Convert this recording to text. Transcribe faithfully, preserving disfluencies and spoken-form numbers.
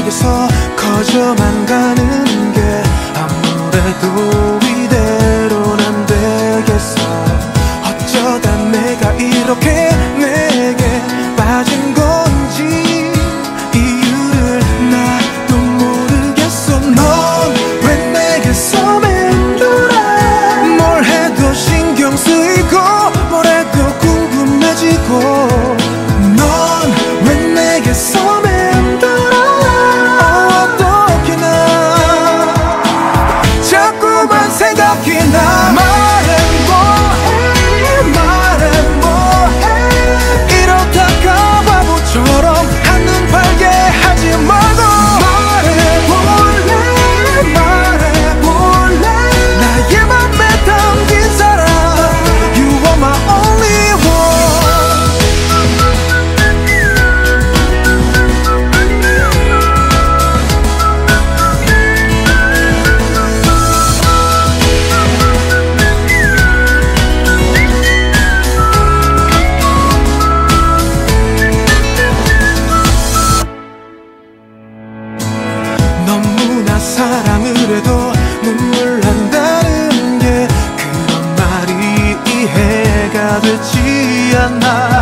내게서 커져만 가는 게 아무래도 이대로는 안 되겠어. 어쩌다 내가 이렇게 내게 빠진 건지 이유를 나도 모르겠어. 넌 왜 내게서 맴돌아. 뭘 해도 신경 쓰이고 뭘 해도 궁금해지고. 넌 왜 내게서 맴돌아. 어떻게 나 자꾸만 생각이 나. 말해 뭐해 말해 뭐해. 이러다가 바보처럼 한눈 팔게 하지 말고 말해볼래 말해볼래. 나의 맘에 담긴 사람 You are my only one. 너무나 사랑을 해도 눈물 난다는 게 그런 말이 이해가 되지 않아.